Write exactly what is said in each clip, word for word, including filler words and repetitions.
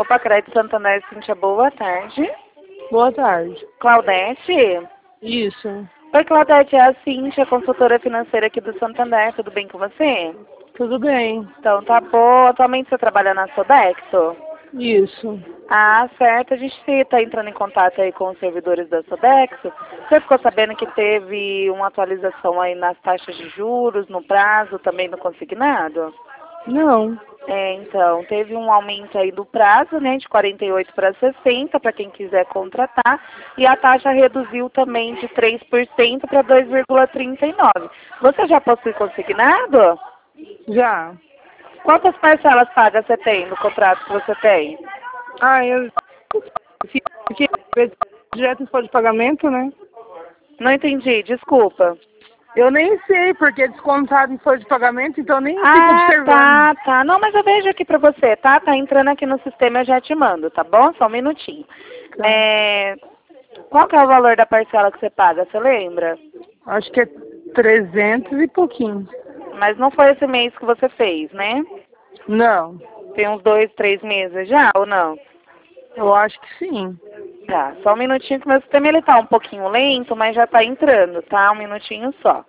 Opa, Crédito Santander, Cíntia, boa tarde. Boa tarde. Claudete? Isso. Oi, Claudete, é a Cíntia, consultora financeira aqui do Santander, tudo bem com você? Tudo bem. Então, tá bom. Atualmente você trabalha na Sodexo? Isso. Ah, certo. A gente está entrando em contato aí com os servidores da Sodexo. Você ficou sabendo que teve uma atualização aí nas taxas de juros, no prazo, também no consignado? Não. É, então, teve um aumento aí do prazo, né, de quarenta e oito para sessenta, para quem quiser contratar, e a taxa reduziu também de três por cento para dois vírgula trinta e nove por cento. Você já possui consignado? Já. Quantas parcelas pagas você tem no contrato que você tem? Ah, eu... Aqui, direto de pagamento, né? Não entendi, desculpa. Eu nem sei, porque é descontado em folha de pagamento, então eu nem fico Ah, observando. tá, tá. Não, mas eu vejo aqui pra você, tá? Tá entrando aqui no sistema, eu já te mando, tá bom? Só um minutinho. Tá. É... Qual que é o valor da parcela que você paga, você lembra? Acho que é trezentos e pouquinho. Mas não foi esse mês que você fez, né? Não. Tem uns dois, três meses já, ou não? Eu acho que sim. Tá, só um minutinho que o meu sistema ele tá um pouquinho lento, mas já tá entrando, tá? Um minutinho só.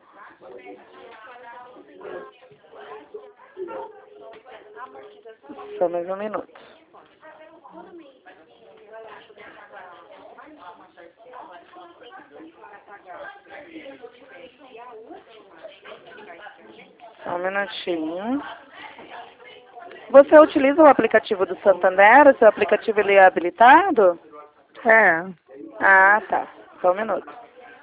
Só mais um minuto. Só um minutinho. Você utiliza o aplicativo do Santander? O seu aplicativo ele é habilitado? É. Ah, tá. Só um minuto.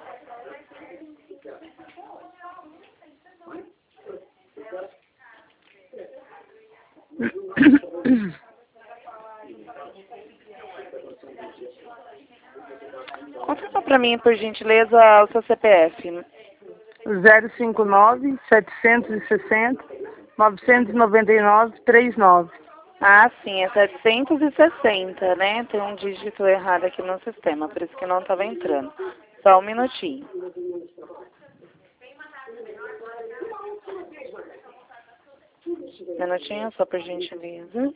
Confirma pra mim, por gentileza, o seu C P F. zero cinco nove, setecentos e sessenta, novecentos e noventa e nove, trinta e nove. Ah, sim, é setecentos e sessenta, né? Tem um dígito errado aqui no sistema, por isso que não estava entrando. Só um minutinho. Minutinho, só por gentileza.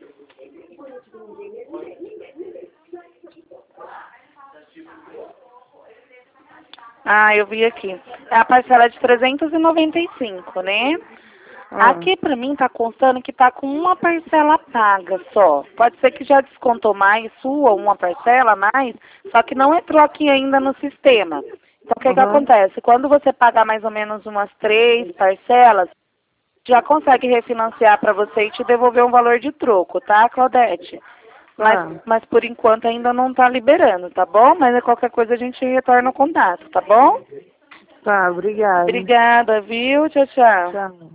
Ah, eu vi aqui. É a parcela de trezentos e noventa e cinco, né? Ah. Aqui pra mim tá constando que tá com uma parcela paga só. Pode ser que já descontou mais sua, uma parcela a mais, só que não entrou aqui ainda no sistema. Então o que, Uhum. que acontece? Quando você pagar mais ou menos umas três parcelas, já consegue refinanciar para você e te devolver um valor de troco, tá, Claudete? Mas, Ah. mas por enquanto ainda não tá liberando, tá bom? Mas qualquer coisa a gente retorna o contato, tá bom? Tá, obrigada. Obrigada, viu? Tchau, tchau. Tchau.